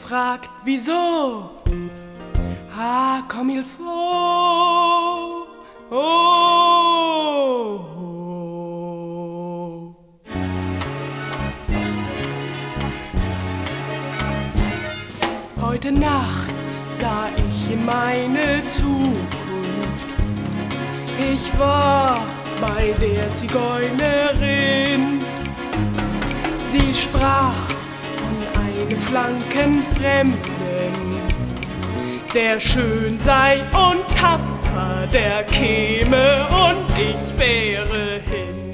fragt, wieso? Ah, comme il faut. Oh, oh. Heute Nacht sah ich in meine Zukunft. Ich war bei der Zigeunerin. Sie sprach von einem schlanken Fremden, der schön sei und tapfer, der käme und ich wäre hin.